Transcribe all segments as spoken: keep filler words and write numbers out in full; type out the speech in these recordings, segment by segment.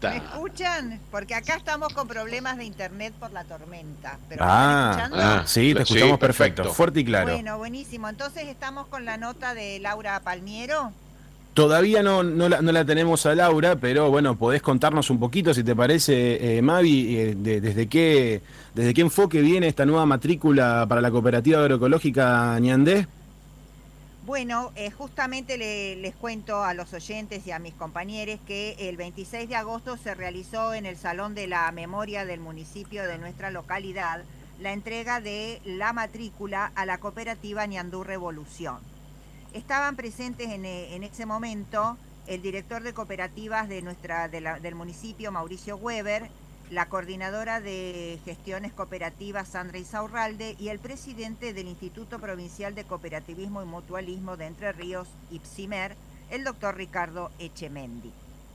¿Me escuchan? Porque acá estamos con problemas de internet por la tormenta. ¿Pero Ah, me están escuchando? ah, sí, te escuchamos Sí, perfecto, perfecto. fuerte y claro. Bueno, buenísimo. Entonces estamos con la nota de Laura Palmiero. Todavía no, no, la, no la tenemos a Laura, pero bueno, podés contarnos un poquito, si te parece, eh, Mavi, eh, de- desde qué, desde qué enfoque viene esta nueva matrícula para la cooperativa agroecológica Ñandé. Bueno, eh, justamente le- les cuento a los oyentes y a mis compañeros que el veintiséis de agosto se realizó en el Salón de la Memoria del municipio de nuestra localidad la entrega de la matrícula a la cooperativa Ñandú Revolución. Estaban presentes en, eh, en ese momento el director de cooperativas de nuestra, de la- del municipio, Mauricio Weber, la coordinadora de gestiones cooperativas, Sandra Isaurralde, y el presidente del Instituto Provincial de Cooperativismo y Mutualismo de Entre Ríos, IPSIMER, el doctor Ricardo Echemendi.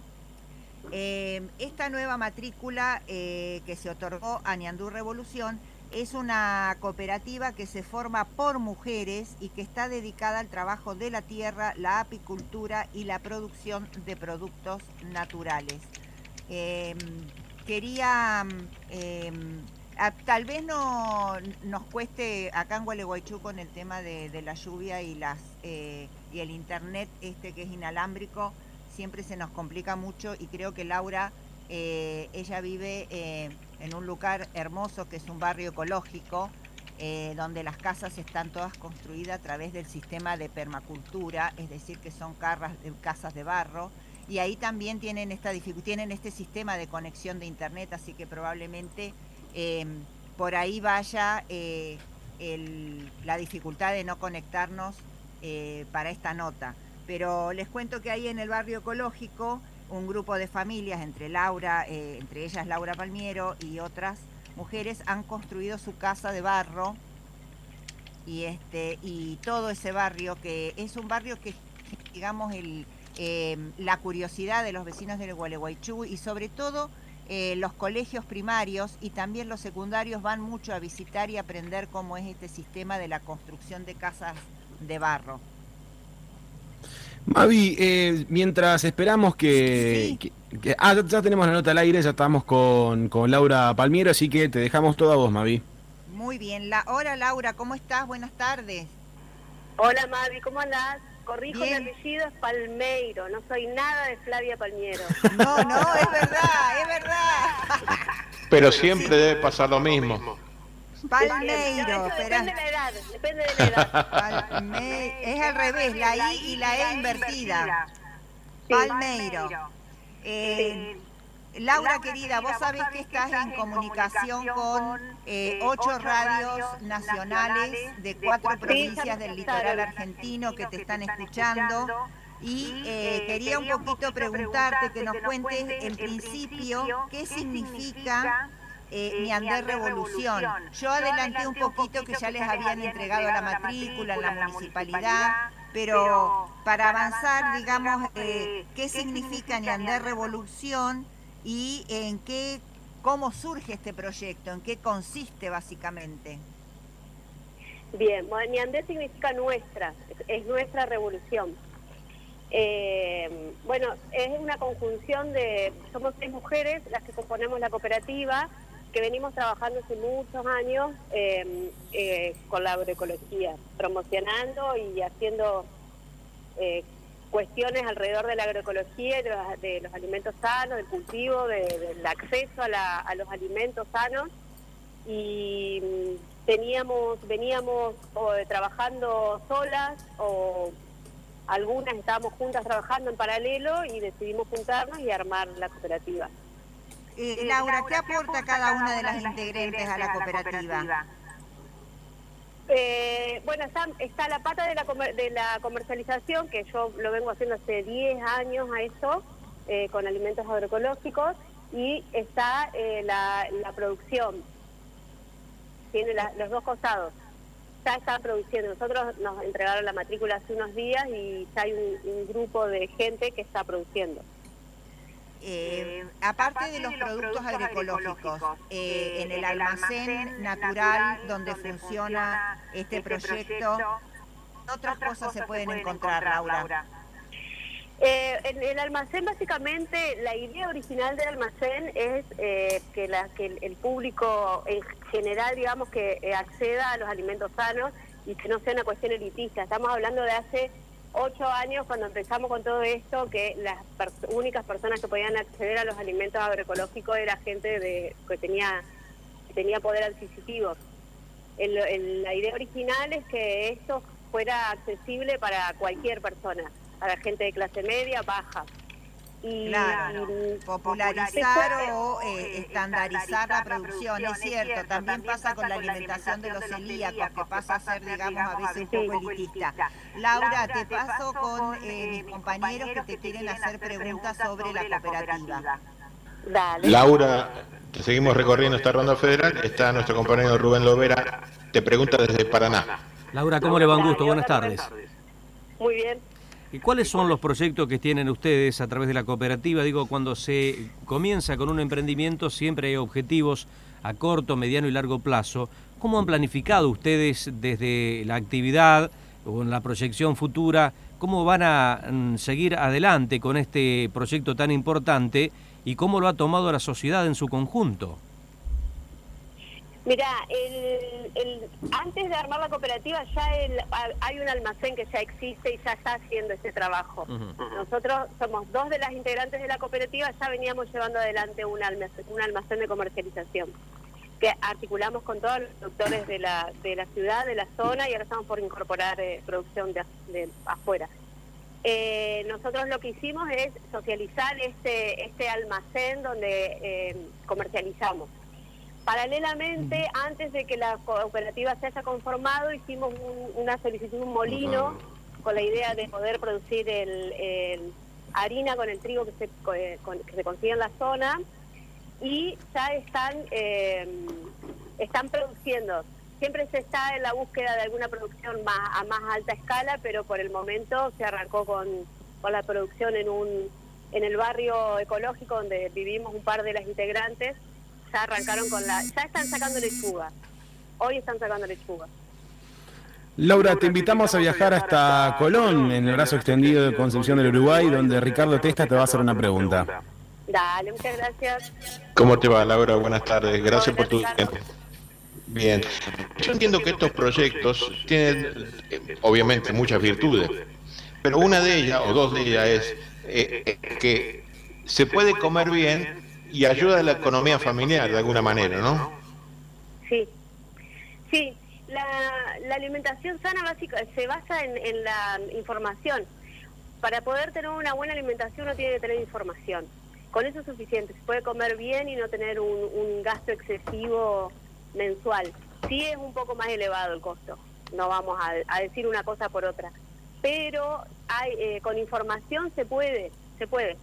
Eh, esta nueva matrícula eh, que se otorgó a Ñandú Revolución es una cooperativa que se forma por mujeres y que está dedicada al trabajo de la tierra, la apicultura y la producción de productos naturales. Eh, quería, eh, a, tal vez no nos cueste acá en Gualeguaychú con el tema de, de la lluvia y, las, eh, y el internet este que es inalámbrico, siempre se nos complica mucho y creo que Laura, eh, ella vive eh, en un lugar hermoso que es un barrio ecológico, eh, donde las casas están todas construidas a través del sistema de permacultura, es decir, que son carras, casas de barro, y ahí también tienen, esta, tienen este sistema de conexión de internet, así que probablemente eh, por ahí vaya eh, el, la dificultad de no conectarnos eh, para esta nota. Pero les cuento que ahí en el barrio ecológico, un grupo de familias, entre Laura, eh, entre ellas Laura Palmiero y otras mujeres, han construido su casa de barro y, este, y todo ese barrio, que es un barrio que, digamos, el, eh, la curiosidad de los vecinos del Gualeguaychú y sobre todo eh, los colegios primarios y también los secundarios van mucho a visitar y aprender cómo es este sistema de la construcción de casas de barro. Mavi, eh, mientras esperamos que, Sí. que- que- ah, ya, ya tenemos la nota al aire, ya estamos con, con Laura Palmiero, así que te dejamos todo a vos, Mavi. Muy bien. La, hola Laura, ¿cómo estás? Buenas tardes. Hola Mavi, ¿cómo andás? Corrijo, Bien. mi apellido es Palmeiro, no soy nada de Flavia Palmiero. No, no, es verdad, es verdad. Pero siempre debe pasar lo mismo. Palmeiro, No, eso espera. depende de la edad, depende de la edad. Palme... Es al revés, la I y la E invertida. Sí. Palmeiro. Eh, Laura, querida, vos sabés que estás en comunicación con eh, ocho radios nacionales de cuatro provincias del litoral argentino que te están escuchando. Y eh, quería un poquito preguntarte, que nos cuentes en principio qué significa eh, Ñandé Revolución. Yo adelanté un poquito que ya les habían entregado la matrícula en la municipalidad, pero para avanzar, digamos, eh, qué significa Ñandé Revolución y en qué, cómo surge este proyecto, en qué consiste básicamente. Bien, bueno, Ñandé significa nuestra, es, es nuestra revolución. Eh, bueno, es una conjunción de, somos tres mujeres las que componemos la cooperativa, que venimos trabajando hace muchos años eh, eh, con la agroecología, promocionando y haciendo eh, cuestiones alrededor de la agroecología y de los, de los alimentos sanos, del cultivo, de, del acceso a, la, a los alimentos sanos. Y teníamos, veníamos o, trabajando solas o algunas estábamos juntas trabajando en paralelo y decidimos juntarnos y armar la cooperativa. Eh, Laura, ¿qué aporta cada una de las integrantes a la cooperativa? Eh, bueno, está, está la pata de la, comer, de la comercialización, que yo lo vengo haciendo hace diez años a eso, eh, con alimentos agroecológicos, y está eh, la, la producción. Tiene la, los dos costados. Ya están produciendo. Nosotros nos entregaron la matrícula hace unos días y ya hay un, un grupo de gente que está produciendo. Eh, aparte, aparte de los, de los productos, productos agroecológicos, agroecológicos eh, en el almacén natural donde, donde funciona este, este proyecto, proyecto, ¿otras, otras cosas se pueden encontrar, encontrar Laura? Eh, en el almacén, básicamente, la idea original del almacén es eh, que, la, que el, el público en general, digamos, que eh, acceda a los alimentos sanos y que no sea una cuestión elitista. Estamos hablando de hace ocho años, cuando empezamos con todo esto, que las pers únicas personas que podían acceder a los alimentos agroecológicos era gente de, que tenía, que tenía poder adquisitivo. El, el, la idea original es que esto fuera accesible para cualquier persona, para gente de clase media, baja. Y, claro, y popularizar o eh, estandarizar la producción, es cierto, también pasa con la alimentación de los celíacos, que pasa a ser, digamos, a veces un poco elitista. Laura, te paso con eh, mis compañeros que te quieren hacer preguntas sobre la cooperativa. Dale. Laura, te seguimos recorriendo esta ronda federal, está nuestro compañero Rubén Lovera, te pregunta desde Paraná. Laura, ¿cómo le va? Un gusto? Buenas tardes. Muy bien. ¿Y cuáles son los proyectos que tienen ustedes a través de la cooperativa? Digo, cuando se comienza con un emprendimiento siempre hay objetivos a corto, mediano y largo plazo. ¿Cómo han planificado ustedes desde la actividad o en la proyección futura? ¿Cómo van a mm, seguir adelante con este proyecto tan importante y cómo lo ha tomado la sociedad en su conjunto? Mira, el, el, antes de armar la cooperativa ya el, hay un almacén que ya existe y ya está haciendo ese trabajo. Uh-huh. Nosotros somos dos de las integrantes de la cooperativa, ya veníamos llevando adelante un almacén, un almacén de comercialización, que articulamos con todos los productores de la, de la ciudad, de la zona, y ahora estamos por incorporar eh, producción de, de afuera. Eh, nosotros lo que hicimos es socializar este, este almacén donde eh, comercializamos. Paralelamente, antes de que la cooperativa se haya conformado, hicimos un, una solicitud, un molino, con la idea de poder producir el, el harina con el trigo que se, con, que se consigue en la zona, y ya están, eh, están produciendo. Siempre se está en la búsqueda de alguna producción más a más alta escala, pero por el momento se arrancó con, con la producción en, un, en el barrio ecológico donde vivimos un par de las integrantes. Ya arrancaron con la... Ya están sacando lechuga. Hoy están sacando lechuga. Laura, te invitamos a viajar hasta Colón, en el brazo extendido de Concepción del Uruguay, donde Ricardo Testa te va a hacer una pregunta. Dale, muchas gracias. ¿Cómo te va, Laura? Buenas tardes. Gracias por tu tiempo. Bien. Yo entiendo que estos proyectos tienen, eh, obviamente, muchas virtudes, pero una de ellas, o dos de ellas, es eh, que se puede comer bien y ayuda a la economía familiar de alguna manera, ¿no? Sí, sí. La, la alimentación sana básica se basa en, en la información. Para poder tener una buena alimentación uno tiene que tener información. Con eso es suficiente. Se puede comer bien y no tener un, un gasto excesivo mensual. Sí es un poco más elevado el costo, no vamos a, a decir una cosa por otra. Pero hay, eh, con información se puede, se puede.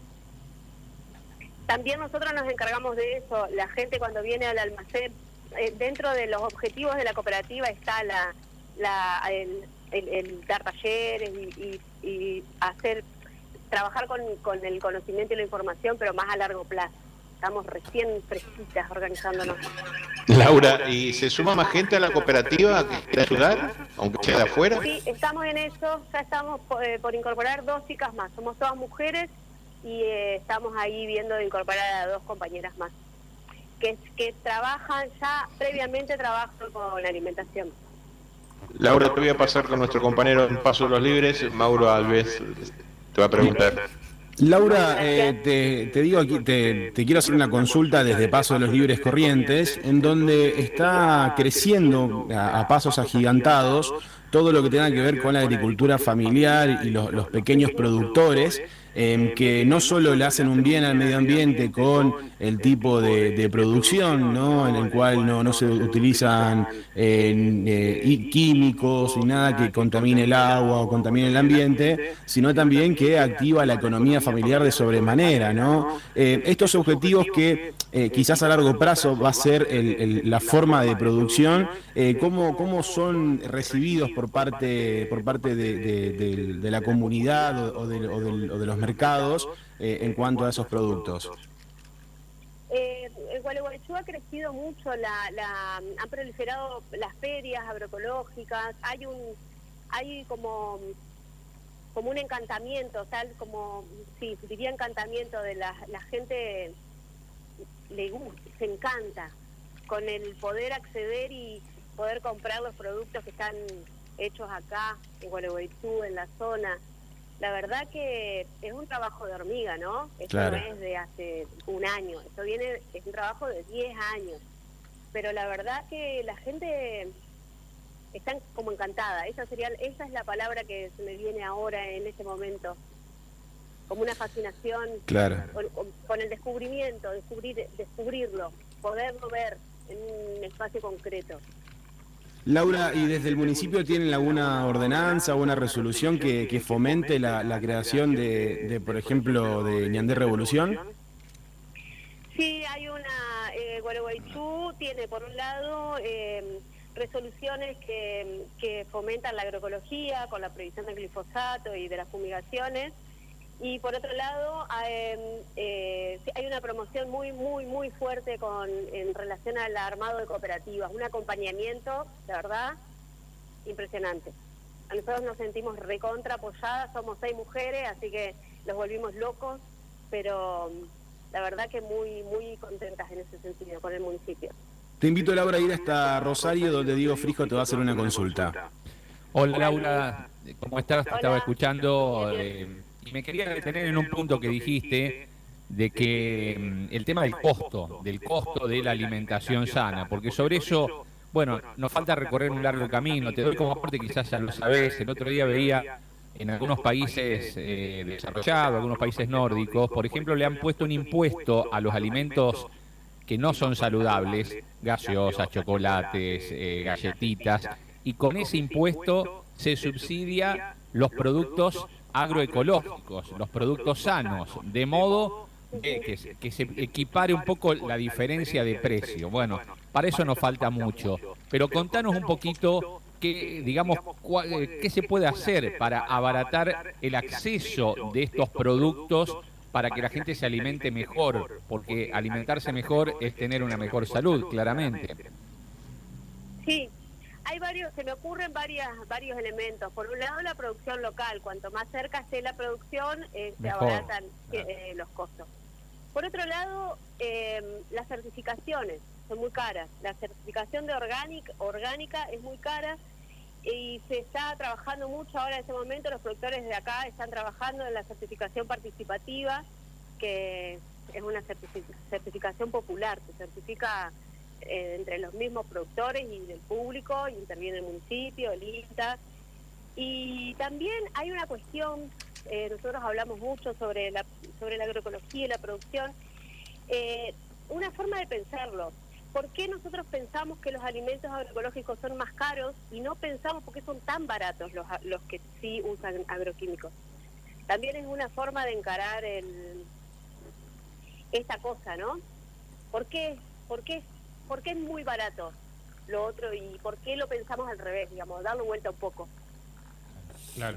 También nosotros nos encargamos de eso. La gente cuando viene al almacén, eh, dentro de los objetivos de la cooperativa está la, la el, el, el dar talleres y, y, y hacer trabajar con, con el conocimiento y la información, pero más a largo plazo. Estamos recién fresquitas organizándonos. Laura, ¿y se suma más gente a la cooperativa que quiere ayudar, aunque sea de afuera? Sí, estamos en eso. Ya estamos por, eh, por incorporar dos chicas más. Somos todas mujeres. Y eh, estamos ahí viendo de incorporar a dos compañeras más que, que trabajan ya, previamente trabajan con alimentación. Laura, te voy a pasar con nuestro compañero en Paso de los Libres, Mauro Alves, te va a preguntar. Laura, eh, te, te digo aquí, te, te quiero hacer una consulta desde Paso de los Libres Corrientes, en donde está creciendo a, a pasos agigantados todo lo que tenga que ver con la agricultura familiar y los, los pequeños productores, eh, que no solo le hacen un bien al medio ambiente con el tipo de, de producción, ¿no?, en el cual no, no se utilizan eh, eh, químicos y nada que contamine el agua o contamine el ambiente, sino también que activa la economía familiar de sobremanera, ¿no? Eh, estos objetivos que eh, quizás a largo plazo va a ser el, el, la forma de producción, eh, ¿cómo, cómo son recibidos por parte por parte de, de, de, de la comunidad o de, o de, o de los mercados eh, en cuanto a esos productos? Eh, el Gualeguaychú ha crecido mucho, la, la, han proliferado las ferias agroecológicas, hay un hay como como un encantamiento, tal como, sí, diría encantamiento de la, la gente, le gusta, se encanta con el poder acceder y poder comprar los productos que están hechos acá, en Gualeguaychú, en la zona. La verdad que es un trabajo de hormiga, ¿no? Esto Claro. no es de hace un año, esto viene, es un trabajo de diez años. Pero la verdad que la gente está como encantada, esa sería, esa es la palabra que se me viene ahora en este momento, como una fascinación, Claro. con, con el descubrimiento, descubrir, descubrirlo, poderlo ver en un espacio concreto. Laura, ¿y desde el municipio tienen alguna ordenanza o una resolución que, que fomente la, la creación de, de, por ejemplo, de Ñandé Revolución? Sí, hay una, eh, Gualeguaychú tiene por un lado eh, resoluciones que, que fomentan la agroecología con la prohibición del glifosato y de las fumigaciones, y por otro lado eh, eh, hay una promoción muy, muy, muy fuerte con en relación al armado de cooperativas, un acompañamiento, la verdad, impresionante. A nosotros nos sentimos recontra apoyadas, somos seis mujeres, así que los volvimos locos, pero la verdad que muy, muy contentas en ese sentido con el municipio. Te invito, Laura, a ir hasta Rosario, donde Diego Frijo te va a hacer una consulta. Hola, Laura, ¿cómo estás? Te Hola. estaba escuchando Bien, eh, y me quería detener en un punto que dijiste de que mm, el tema del costo, del costo de la alimentación sana, porque sobre eso, bueno, nos falta recorrer un largo camino. Te doy como aporte, quizás ya lo sabés, el otro día veía en algunos países eh, desarrollados, algunos países nórdicos, por ejemplo, le han puesto un impuesto a los alimentos que no son saludables, gaseosas, chocolates, eh, galletitas, y con ese impuesto se subsidia los productos agroecológicos, los productos sanos, de modo de que, se- que se equipare un poco la diferencia de precio. Bueno, para eso nos falta mucho, pero contanos un poquito qué, digamos, cuál- eh, qué se puede hacer para abaratar el acceso de estos productos para que la gente se alimente mejor, porque alimentarse mejor es tener una mejor salud, claramente. Sí, hay varios, se me ocurren varias, varios elementos. Por un lado, la producción local. Cuanto más cerca esté la producción, eh, se Mejor. abaratan eh, los costos. Por otro lado, eh, las certificaciones son muy caras. La certificación de orgánica, orgánica es muy cara y se está trabajando mucho ahora en este momento. Los productores de acá están trabajando en la certificación participativa, que es una certific- certificación popular, se certifica eh, entre los mismos productores y del público, y interviene el municipio, el I N T A. Y también hay una cuestión, eh, nosotros hablamos mucho sobre la, sobre la agroecología y la producción, eh, una forma de pensarlo. ¿Por qué nosotros pensamos que los alimentos agroecológicos son más caros y no pensamos por qué son tan baratos los, los que sí usan agroquímicos? También es una forma de encarar el, esta cosa, ¿no? ¿Por qué, por qué, por qué es muy barato lo otro y por qué lo pensamos al revés, digamos, darle vuelta un poco? Claro.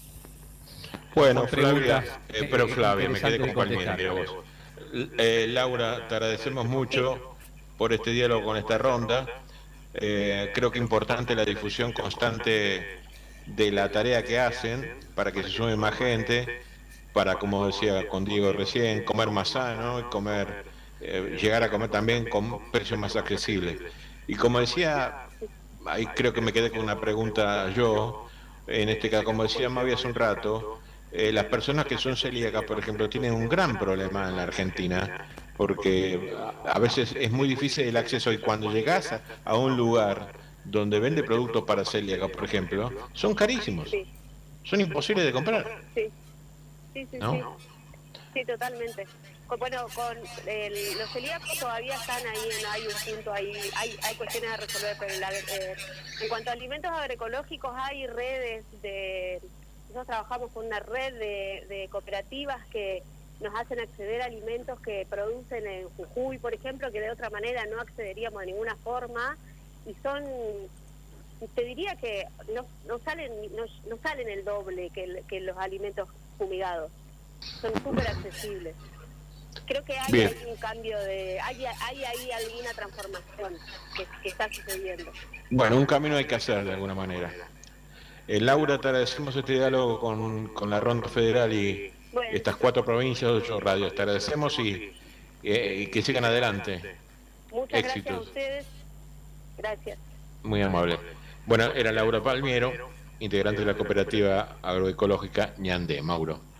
Bueno, Con Flavia, preguntas, eh, pero eh, Flavia, me quedé interesantes con de Palmira, contestar. mira vos. L- eh, Laura, te agradecemos mucho por este diálogo con esta ronda. Eh, creo que es importante la difusión constante de la tarea que hacen para que se sume más gente, para, como decía con Diego recién, comer más sano y comer, eh, llegar a comer también con precios más accesibles. Y como decía, ahí creo que me quedé con una pregunta yo, en este caso, como decía Mavi hace un rato, eh, las personas que son celíacas, por ejemplo, tienen un gran problema en la Argentina, porque a, a veces es muy difícil el acceso y cuando llegas a, a un lugar donde vende productos para celíacas, por ejemplo, son carísimos, Sí, son imposibles de comprar, sí, sí, sí, ¿no? sí, sí, totalmente. Con- Bueno, con el- los celíacos todavía están ahí, en, hay un punto ahí, hay, hay cuestiones a resolver, pero la- eh, en cuanto a alimentos agroecológicos hay redes de, nosotros trabajamos con una red de, de cooperativas que nos hacen acceder a alimentos que producen en Jujuy, por ejemplo, que de otra manera no accederíamos de ninguna forma, y son, te diría que no, no salen no, no salen el doble que, el- que los alimentos fumigados, son súper accesibles. Creo que hay Bien. ahí un cambio de, hay, hay ahí alguna transformación que, que está sucediendo. Bueno, un camino hay que hacer de alguna manera. Eh, Laura, te agradecemos este diálogo con, con la Ronda Federal y Bueno. estas cuatro provincias, ocho radios. Te agradecemos y, y, y que sigan adelante. Muchas Éxitos. gracias a ustedes. Gracias. Muy amable. Bueno, era Laura Palmiero, integrante de la cooperativa agroecológica Ñandé. Mauro.